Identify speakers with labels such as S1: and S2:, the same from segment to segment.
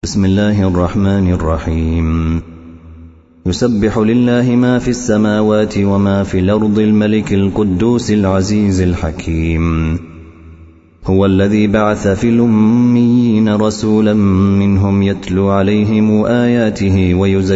S1: بسم الله الرحمن الرحيم. يسبح لله ما في السماوات وما في الأرض الملك القدوس العزيز الحكيم. هو الذي بعث في الأميين رسولا منهم يتلو عليهم آياته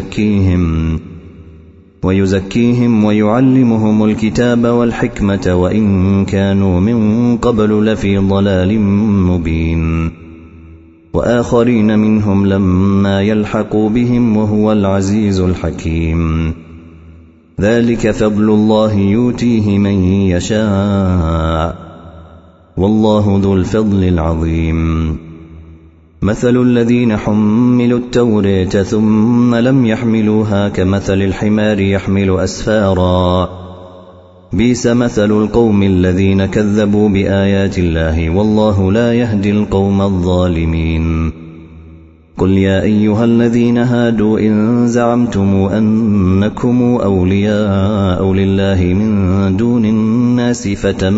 S1: ويزكيهم ويعلمهم الكتاب والحكمة وإن كانوا من قبل لفي ضلال مبين، وآخرين منهم لما يلحقوا بهم وهو العزيز الحكيم. ذلك فضل الله يؤتيه من يشاء والله ذو الفضل العظيم. مثل الذين حملوا التوراة ثم لم يحملوها كمثل الحمار يحمل أسفارا، بئس مثل القوم الذين كذبوا بآيات الله والله لا يهدي القوم الظالمين. قل يا أيها الذين هادوا إن زعمتم أنكم أولياء لله من دون الناس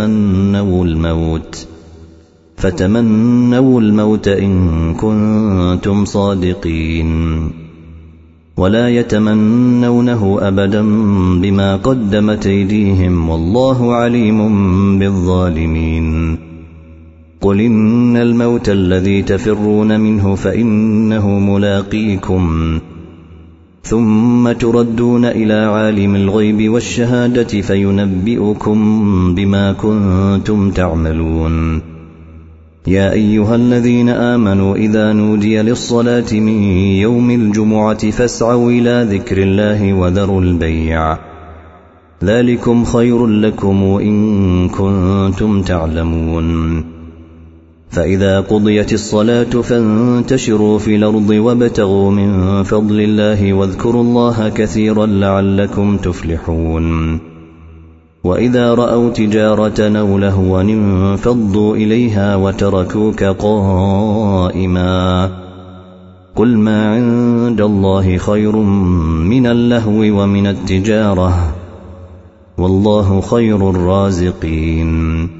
S1: فتمنوا الموت إن كنتم صادقين، ولا يتمنونه أبدا بما قدمت أيديهم والله عليم بالظالمين. قل إن الموت الذي تفرون منه فإنه ملاقيكم، ثم تردون إلى عالم الغيب والشهادة فينبئكم بما كنتم تعملون. يا أيها الذين آمنوا إذا نودي للصلاة من يوم الجمعة فاسعوا إلى ذكر الله وذروا البيع، ذلكم خير لكم إن كنتم تعلمون. فإذا قضيت الصلاة فانتشروا في الأرض وابتغوا من فضل الله واذكروا الله كثيرا لعلكم تفلحون. وإذا رأوا تجارة أو لهوا انفضوا إليها وتركوك قائما. قل ما عند الله خير من اللهو ومن التجارة والله خير الرازقين.